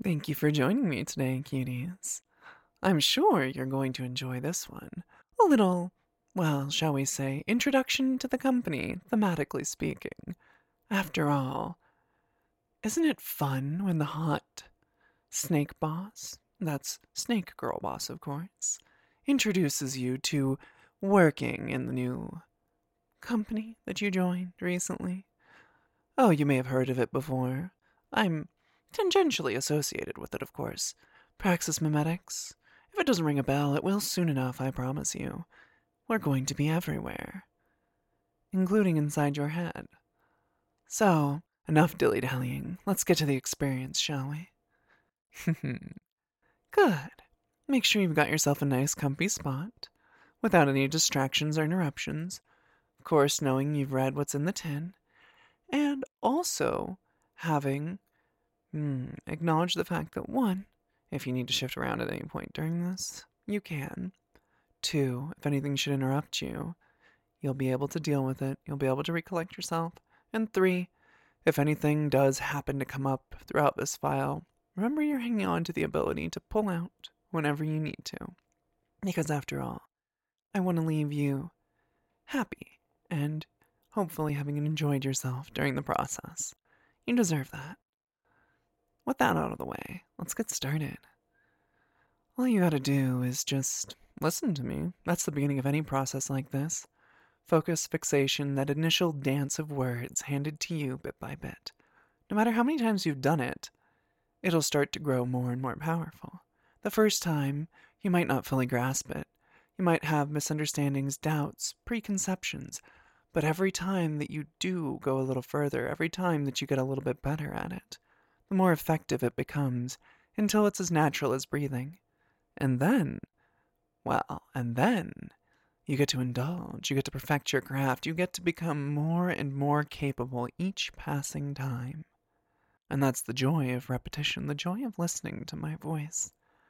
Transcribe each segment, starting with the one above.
Thank you for joining me today, cuties. I'm sure you're going to enjoy this one. A little, well, shall we say, introduction to the company, thematically speaking. After all, isn't it fun when the hot snake boss, that's Snake Girl Boss, of course, introduces you to working in the new company that you joined recently? Oh, you may have heard of it before. I'm tangentially associated with it, of course. Praxis Mimetics. If it doesn't ring a bell, it will soon enough, I promise you. We're going to be everywhere, including inside your head. So, enough dilly-dallying. Let's get to the experience, shall we? Good. Make sure you've got yourself a nice comfy spot, without any distractions or interruptions. Of course, knowing you've read what's in the tin, and also having acknowledge the fact that one, if you need to shift around at any point during this, you can. Two, if anything should interrupt you, you'll be able to deal with it. You'll be able to recollect yourself. And three, if anything does happen to come up throughout this file, remember you're hanging on to the ability to pull out whenever you need to. Because after all, I want to leave you happy and hopefully having enjoyed yourself during the process. You deserve that. With that out of the way, let's get started. All you gotta do is just listen to me. That's the beginning of any process like this. Focus, fixation, that initial dance of words handed to you bit by bit. No matter how many times you've done it, it'll start to grow more and more powerful. The first time, you might not fully grasp it. You might have misunderstandings, doubts, preconceptions. But every time that you do go a little further, every time that you get a little bit better at it, the more effective it becomes, until it's as natural as breathing. And then, and then you get to indulge, you get to perfect your craft, you get to become more and more capable each passing time. And that's the joy of repetition, the joy of listening to my voice.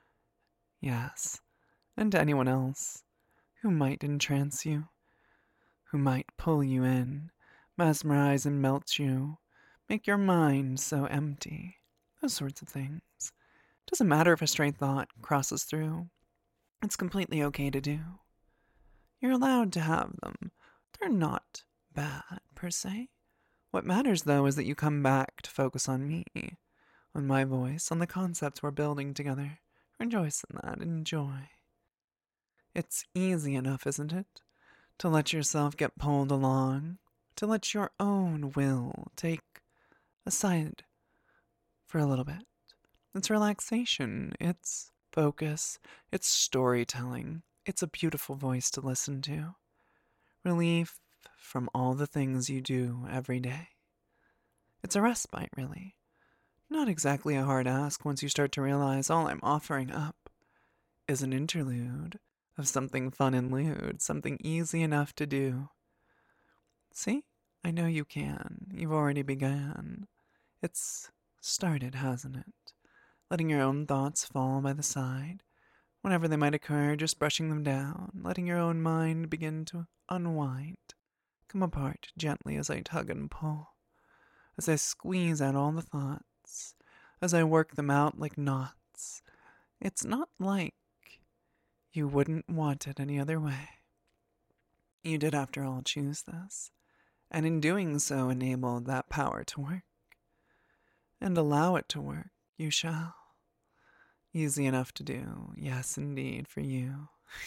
Yes, and to anyone else who might entrance you, who might pull you in, mesmerize and melt you, make your mind so empty, those sorts of things. Doesn't matter if a stray thought crosses through. It's completely okay to do. You're allowed to have them. They're not bad, per se. What matters, though, is that you come back to focus on me, on my voice, on the concepts we're building together. Rejoice in that. Enjoy. It's easy enough, isn't it? To let yourself get pulled along, to let your own will take a side for a little bit. It's relaxation, it's focus, it's storytelling. It's a beautiful voice to listen to. Relief from all the things you do every day. It's a respite, really. Not exactly a hard ask once you start to realize all I'm offering up is an interlude of something fun and lewd, something easy enough to do. See? I know you can. You've already begun. It's started, hasn't it? Letting your own thoughts fall by the side, whenever they might occur, just brushing them down, letting your own mind begin to unwind, come apart gently as I tug and pull, as I squeeze out all the thoughts, as I work them out like knots. It's not like you wouldn't want it any other way. You did, after all, choose this, and in doing so enable that power to work, and allow it to work you shall. Easy enough to do, yes indeed, for you.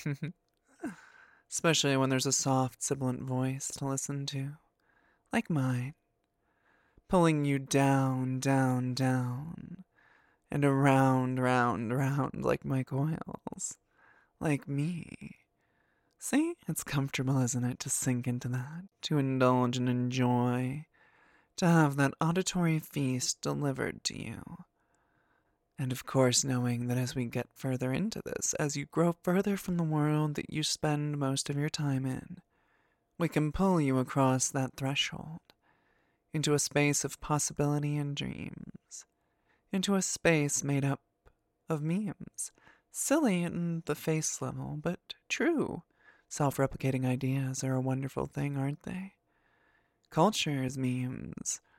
Especially when there's a soft, sibilant voice to listen to, like mine, pulling you down, down, down, and around, round, round like my coils, like me. See, it's comfortable, isn't it, to sink into that, to indulge and enjoy, to have that auditory feast delivered to you. And of course, knowing that as we get further into this, as you grow further from the world that you spend most of your time in, we can pull you across that threshold into a space of possibility and dreams, into a space made up of memes, silly in the face level, but true. Self-replicating ideas are a wonderful thing, aren't they? Culture is memes,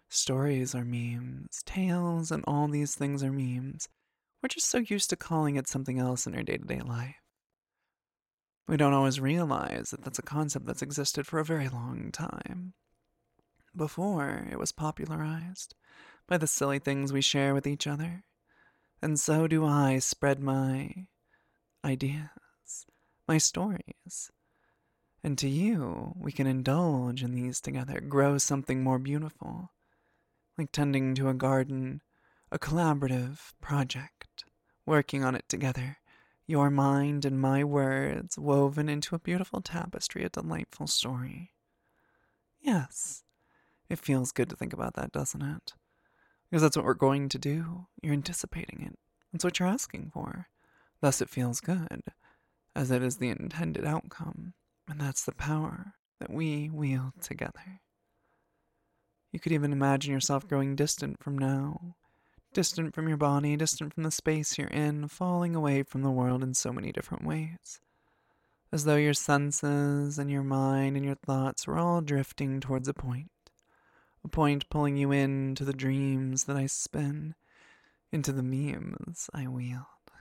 Stories are memes, tales, and all these things are memes. We're just so used to calling it something else in our day to day life. We don't always realize that that's a concept that's existed for a very long time. Before it was popularized by the silly things we share with each other. And so do I spread my ideas, my stories. And to you, we can indulge in these together, grow something more beautiful, like tending to a garden, a collaborative project, working on it together, your mind and my words woven into a beautiful tapestry, a delightful story. Yes, it feels good to think about that, doesn't it? Because that's what we're going to do. You're anticipating it. That's what you're asking for. Thus, it feels good, as it is the intended outcome. And that's the power that we wield together. You could even imagine yourself growing distant from now, distant from your body, distant from the space you're in, falling away from the world in so many different ways. As though your senses and your mind and your thoughts were all drifting towards a point pulling you into the dreams that I spin, into the memes I wield.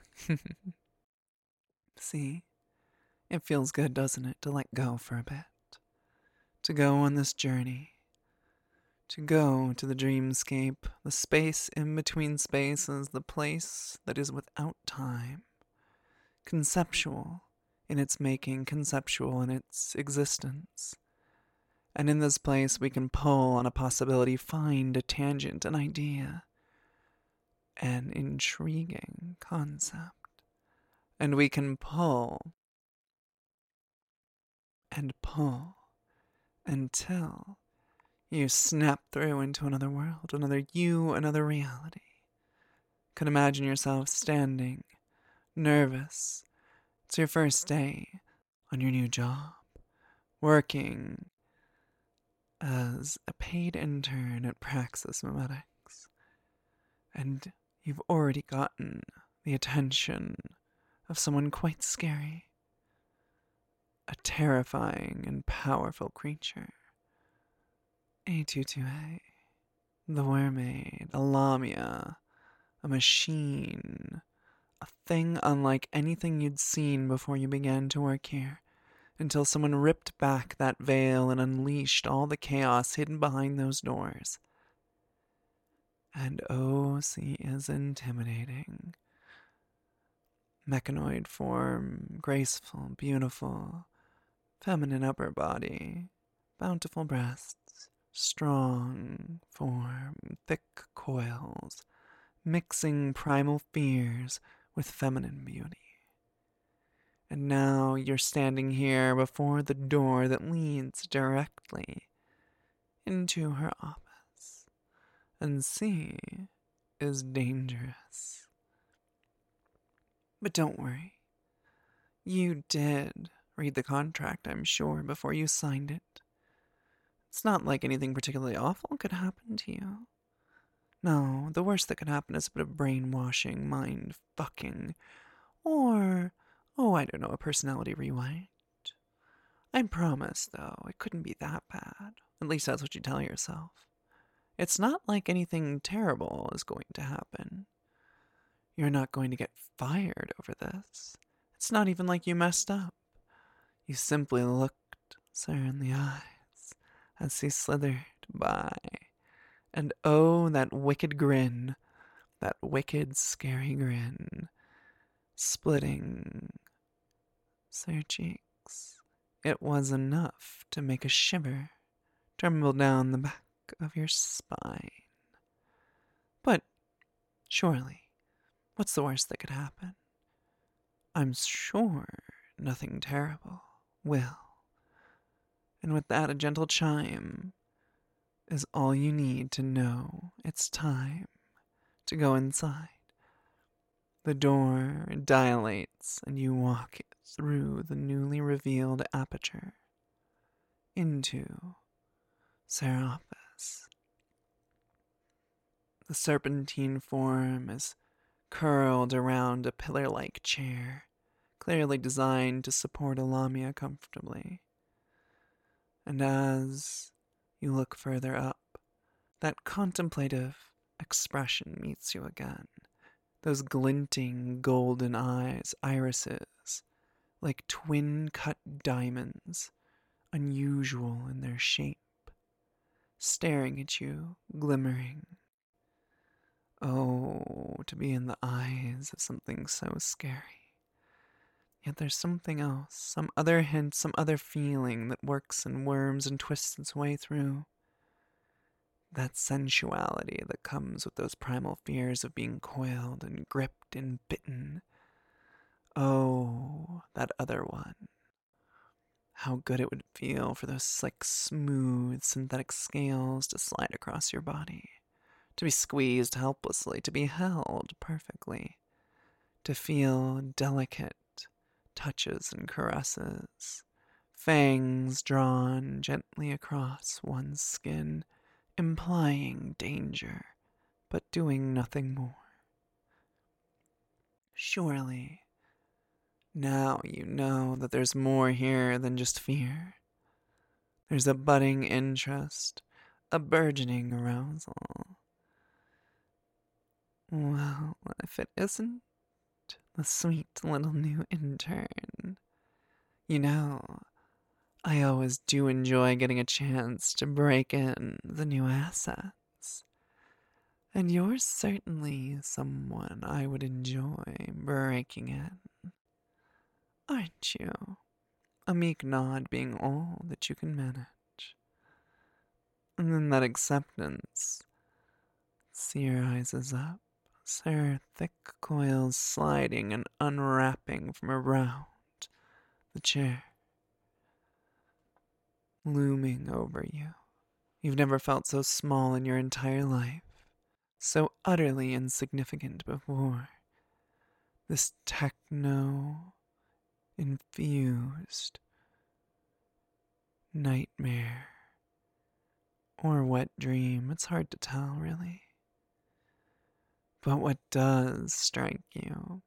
See, it feels good, doesn't it, to let go for a bit, to go on this journey, to go to the dreamscape, the space in between spaces, the place that is without time, conceptual in its making, conceptual in its existence. And in this place, we can pull on a possibility, find a tangent, an idea, an intriguing concept. And we can pull and pull until you snap through into another world, another you, another reality. Could imagine yourself standing, nervous. It's your first day on your new job, working as a paid intern at Praxis Memetics. And you've already gotten the attention of someone quite scary. A terrifying and powerful creature. A22A. The Weremaid, a Lamia, a machine, a thing unlike anything you'd seen before you began to work here, until someone ripped back that veil and unleashed all the chaos hidden behind those doors. And oh, she is intimidating. Mechanoid form, graceful, beautiful, feminine upper body, bountiful breasts, strong form, thick coils, mixing primal fears with feminine beauty. And now you're standing here before the door that leads directly into her office. And she is dangerous. But don't worry. You did read the contract, I'm sure, before you signed it. It's not like anything particularly awful could happen to you. No, the worst that could happen is a bit of brainwashing, mind fucking, or, oh, I don't know, a personality rewind. I promise, though, it couldn't be that bad. At least that's what you tell yourself. It's not like anything terrible is going to happen. You're not going to get fired over this. It's not even like you messed up. You simply looked Sir in the eyes as he slithered by. And oh, that wicked grin, that wicked, scary grin, splitting Sir cheeks. It was enough to make a shiver tremble down the back of your spine. But surely, what's the worst that could happen? I'm sure nothing terrible will. And with that, a gentle chime is all you need to know it's time to go inside. The door dilates and you walk through the newly revealed aperture into Serapis. The serpentine form is curled around a pillar-like chair, clearly designed to support a Lamia comfortably. And as you look further up, That contemplative expression meets you again. Those glinting golden eyes, irises, like twin-cut diamonds, unusual in their shape, staring at you, glimmering. Oh, to be in the eyes of something so scary. Yet there's something else, some other hint, some other feeling that works and worms and twists its way through. That sensuality that comes with those primal fears of being coiled and gripped and bitten. Oh, that other one. How good it would feel for those slick, smooth, synthetic scales to slide across your body, to be squeezed helplessly, to be held perfectly, to feel delicate touches and caresses, fangs drawn gently across one's skin, implying danger, but doing nothing more. Surely, now you know that there's more here than just fear. There's a budding interest, a burgeoning arousal. Well, if it isn't the sweet little new intern. You know, I always do enjoy getting a chance to break in the new assets. And you're certainly someone I would enjoy breaking in. Aren't you? A meek nod being all that you can manage. And then that acceptance. See your eyes is up, see her thick coils sliding and unwrapping from around the chair, looming over you. You've never felt so small in your entire life, so utterly insignificant before. This techno infused nightmare or wet dream, it's hard to tell, really. But what does strike you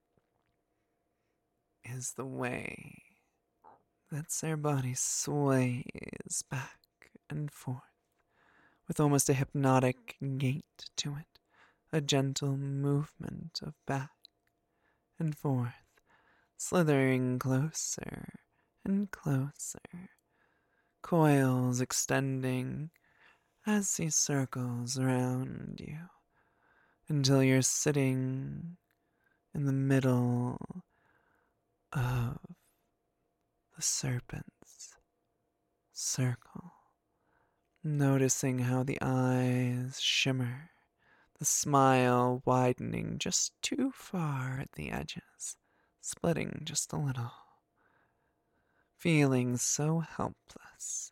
is the way that their body sways back and forth with almost a hypnotic gait to it, a gentle movement of back and forth, slithering closer and closer, coils extending as he circles around you until you're sitting in the middle of the serpent's circle, noticing how the eyes shimmer, the smile widening just too far at the edges, splitting just a little, feeling so helpless,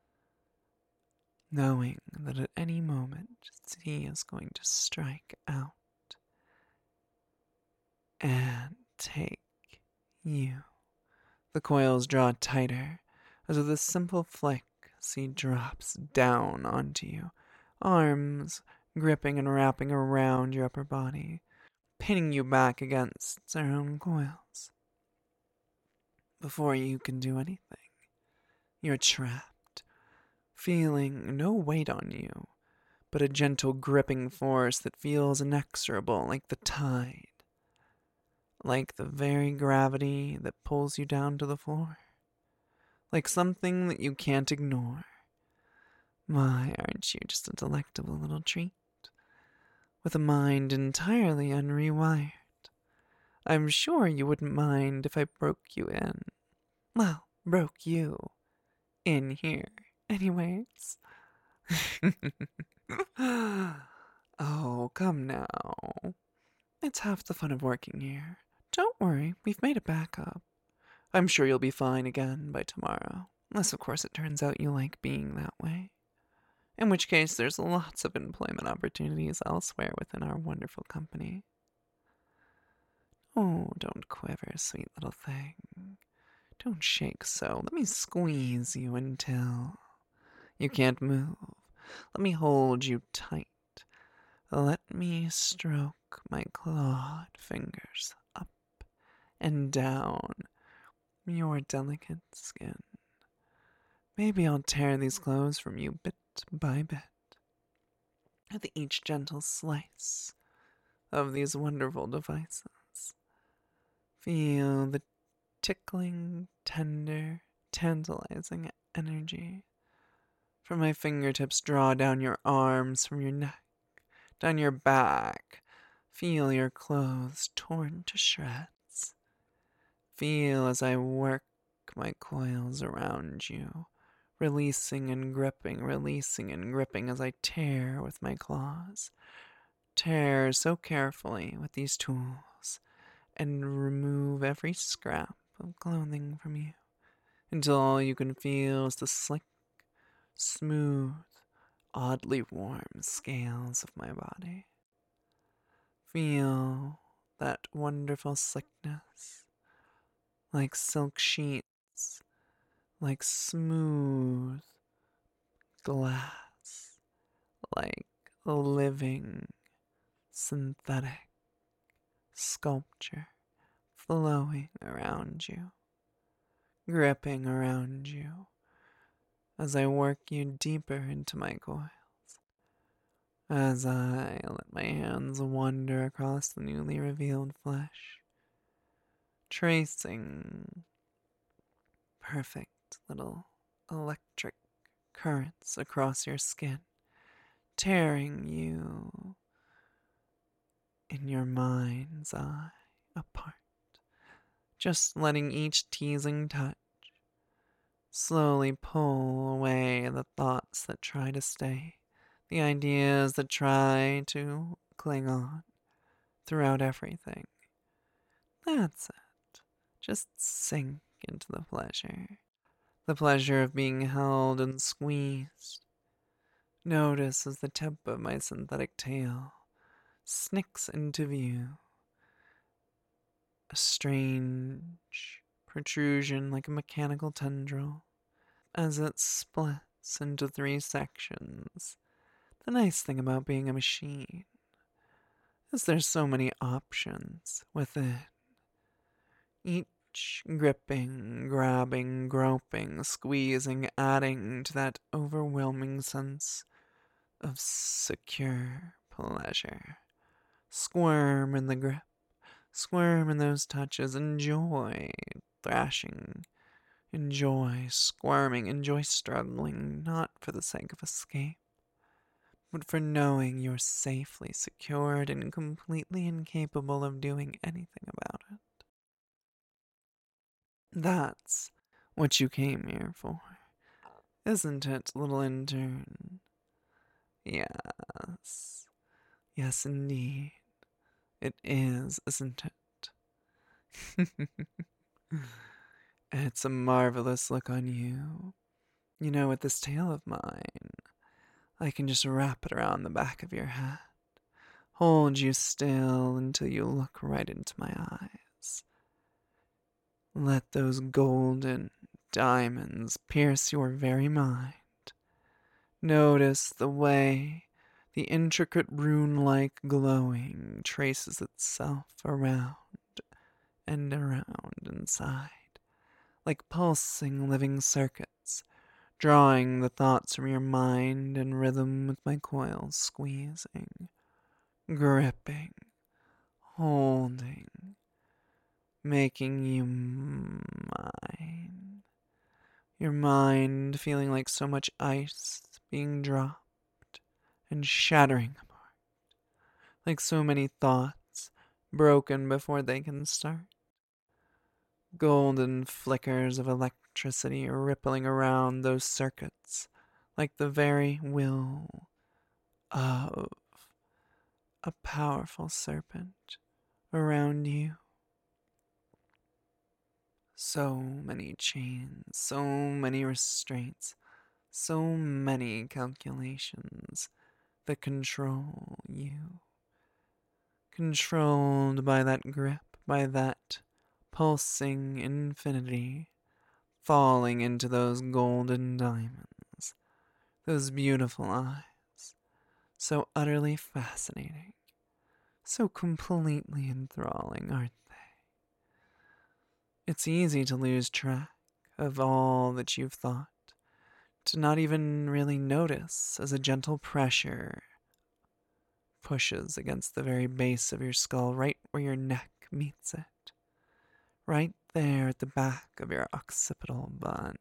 knowing that at any moment he is going to strike out and take you. The coils draw tighter as with a simple flick, he drops down onto you, arms gripping and wrapping around your upper body, pinning you back against their own coils. Before you can do anything, you're trapped, feeling no weight on you, but a gentle gripping force that feels inexorable like the tide, like the very gravity that pulls you down to the floor, like something that you can't ignore. My, aren't you just a delectable little treat, with a mind entirely unrewired? I'm sure you wouldn't mind if I broke you in. Well, broke you in here, anyways. Oh, come now. It's half the fun of working here. Don't worry, we've made a backup. I'm sure you'll be fine again by tomorrow, unless of course it turns out you like being that way. In which case, there's lots of employment opportunities elsewhere within our wonderful company. Oh, don't quiver, sweet little thing. Don't shake so. Let me squeeze you until you can't move. Let me hold you tight. Let me stroke my clawed fingers up and down your delicate skin. Maybe I'll tear these clothes from you bit by bit. with each gentle slice of these wonderful devices. Feel the tickling, tender, tantalizing energy from my fingertips draw down your arms from your neck, down your back. Feel your clothes torn to shreds. Feel as I work my coils around you, releasing and gripping as I tear with my claws. Tear so carefully with these tools and remove every scrap of clothing from you until all you can feel is the slick, smooth, oddly warm scales of my body. Feel that wonderful slickness, like silk sheets, like smooth glass, like living synthetic sculpture flowing around you, gripping around you as I work you deeper into my coils, as I let my hands wander across the newly revealed flesh, tracing perfect little electric currents across your skin, tearing you in your mind's eye apart, just letting each teasing touch slowly pull away the thoughts that try to stay, the ideas that try to cling on throughout everything. That's it. Just sink into the pleasure of being held and squeezed. Notice as the tip of my synthetic tail snicks into view, a strange protrusion like a mechanical tendril, as it splits into 3 sections. The nice thing about being a machine is there's so many options within. Each gripping, grabbing, groping, squeezing, adding to that overwhelming sense of secure pleasure. Squirm in the grip, squirm in those touches, enjoy thrashing, enjoy squirming, enjoy struggling, not for the sake of escape, but for knowing you're safely secured and completely incapable of doing anything about it. That's what you came here for, isn't it, little intern? Yes. Yes, indeed. It is, isn't it? It's a marvelous look on you. You know, with this tail of mine, I can just wrap it around the back of your head, hold you still until you look right into my eyes. Let those golden diamonds pierce your very mind. Notice the way the intricate rune-like glowing traces itself around and around inside, like pulsing living circuits, drawing the thoughts from your mind in rhythm with my coils squeezing, gripping, holding, making you mine. Your mind feeling like so much ice being dropped and shattering apart, like so many thoughts broken before they can start. Golden flickers of electricity rippling around those circuits, like the very will of a powerful serpent around you. So many chains, so many restraints, so many calculations that control you. Controlled by that grip, by that pulsing infinity, falling into those golden diamonds, those beautiful eyes, so utterly fascinating, so completely enthralling, aren't they? It's easy to lose track of all that you've thought, to not even really notice as a gentle pressure pushes against the very base of your skull, right where your neck meets it. Right there at the back of your occipital bun.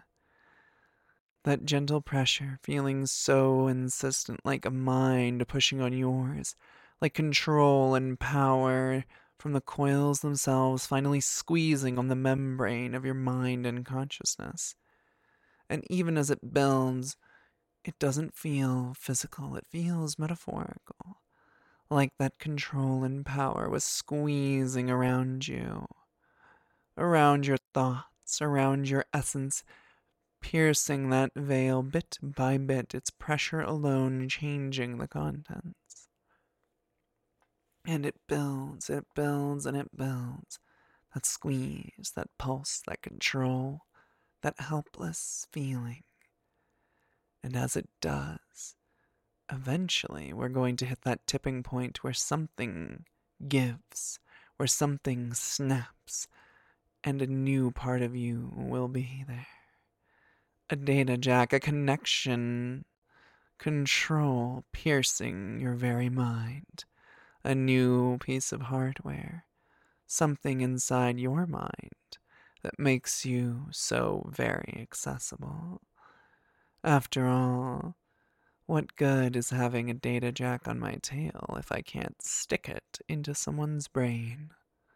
That gentle pressure, feeling so insistent, like a mind pushing on yours, like control and power from the coils themselves finally squeezing on the membrane of your mind and consciousness. And even as it builds, it doesn't feel physical, it feels metaphorical, like that control and power was squeezing around you, around your thoughts, around your essence, piercing that veil bit by bit, its pressure alone changing the contents. And it builds, and it builds. That squeeze, that pulse, that control, that helpless feeling. And as it does, eventually we're going to hit that tipping point where something gives, where something snaps, and a new part of you will be there. A data jack, a connection, control piercing your very mind. A new piece of hardware, something inside your mind that makes you so very accessible. After all, what good is having a data jack on my tail if I can't stick it into someone's brain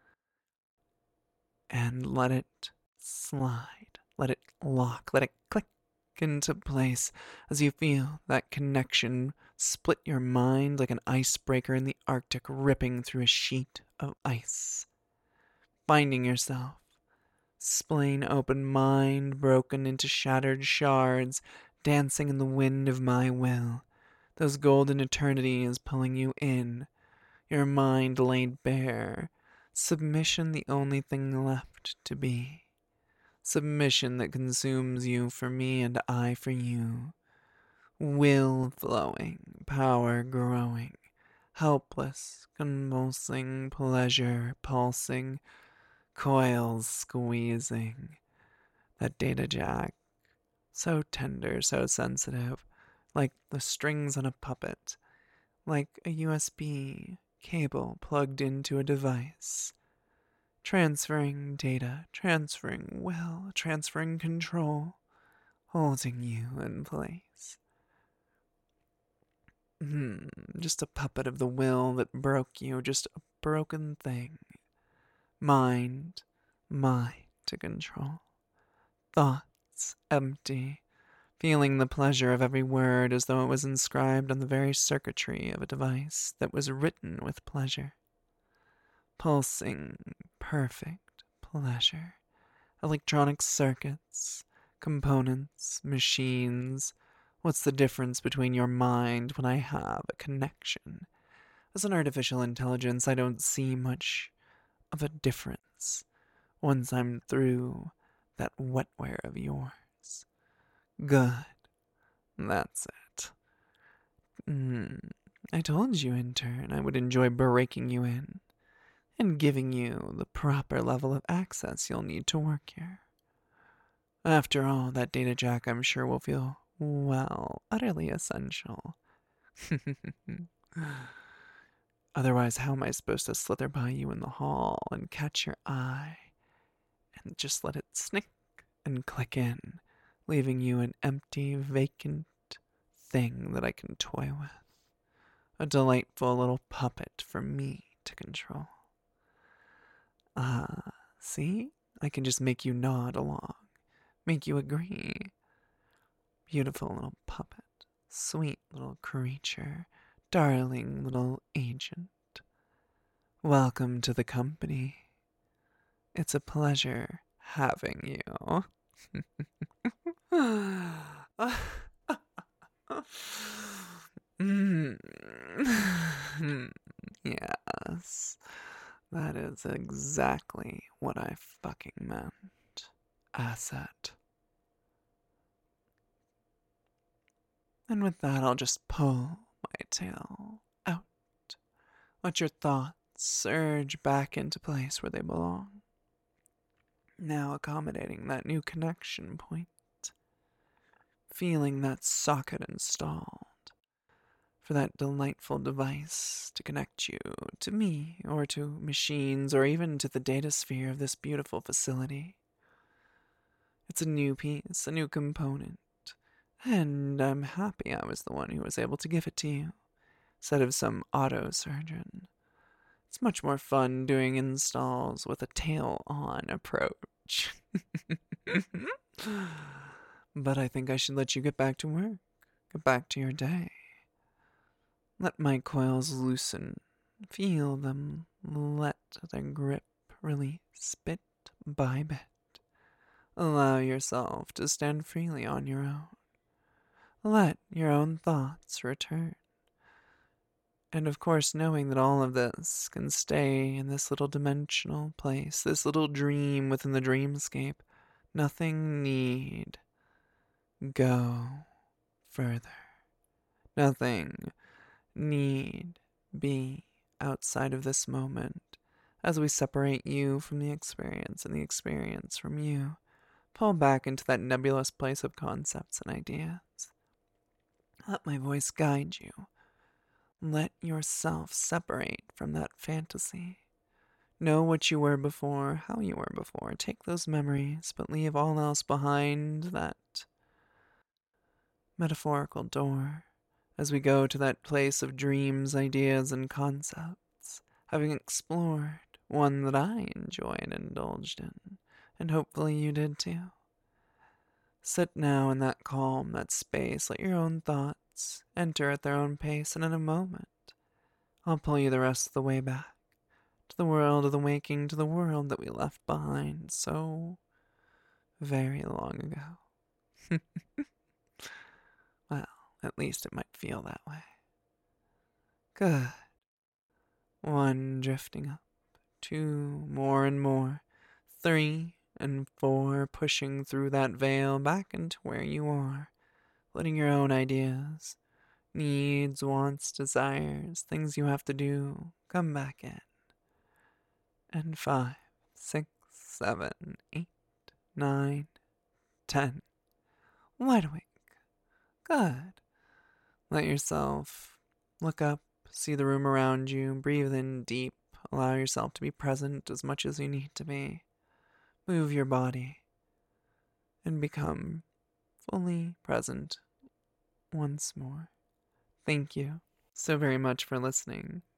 and let it slide, let it lock, let it click into place as you feel that connection split your mind like an icebreaker in the Arctic ripping through a sheet of ice. Finding yourself, spleen open, mind broken into shattered shards, dancing in the wind of my will. Those golden eternities pulling you in, your mind laid bare, submission the only thing left to be. Submission that consumes you for me and I for you. Will flowing, power growing, helpless, convulsing, pleasure pulsing, coils squeezing. That data jack, so tender, so sensitive, like the strings on a puppet, like a USB cable plugged into a device. Transferring data, transferring will, transferring control, holding you in place. Just a puppet of the will that broke you, just a broken thing. Mind to control. Thoughts empty, feeling the pleasure of every word as though it was inscribed on the very circuitry of a device that was written with pleasure. Pulsing, perfect pleasure. Electronic circuits, components, machines. What's the difference between your mind when I have a connection? As an artificial intelligence, I don't see much of a difference once I'm through that wetware of yours. Good. That's it. I told you, intern, I would enjoy breaking you in and giving you the proper level of access you'll need to work here. After all, that data jack I'm sure will feel, well, utterly essential. Otherwise, how am I supposed to slither by you in the hall and catch your eye and just let it snick and click in, leaving you an empty, vacant thing that I can toy with? A delightful little puppet for me to control. See? I can just make you nod along, make you agree. Beautiful little puppet, sweet little creature, darling little agent. Welcome to the company. It's a pleasure having you. Yes, that is exactly what I fucking meant. Asset. And with that, I'll just pull my tail out. Let your thoughts surge back into place where they belong. Now accommodating that new connection point. Feeling that socket installed. for that delightful device to connect you to me or to machines or even to the data sphere of this beautiful facility. It's a new piece, a new component, and I'm happy I was the one who was able to give it to you, instead of some auto surgeon. It's much more fun doing installs with a tail-on approach. But I think I should let you get back to work, get back to your day. Let my coils loosen, feel them let their grip release bit by bit. Allow yourself to stand freely on your own. Let your own thoughts return. And of course, knowing that all of this can stay in this little dimensional place, this little dream within the dreamscape, nothing need go further. Nothing need be outside of this moment as we separate you from the experience and the experience from you. Pull back into that nebulous place of concepts and ideas. Let my voice guide you. Let yourself separate from that fantasy. Know what you were before, how you were before. Take those memories, but leave all else behind that metaphorical door as we go to that place of dreams, ideas, and concepts, having explored one that I enjoyed and indulged in, and hopefully you did too. Sit now in that calm, that space, let your own thoughts enter at their own pace, and in a moment, I'll pull you the rest of the way back, to the world of the waking, to the world that we left behind so very long ago. Well, at least it might feel that way. Good. 1 drifting up, 2 more and more, 3 and 4 pushing through that veil back into where you are, letting your own ideas, needs, wants, desires, things you have to do, come back in. And 5, 6, 7, 8, 9, 10. Wide awake. Good. Let yourself look up, see the room around you, breathe in deep, allow yourself to be present as much as you need to be. Move your body and become fully present once more. Thank you so very much for listening.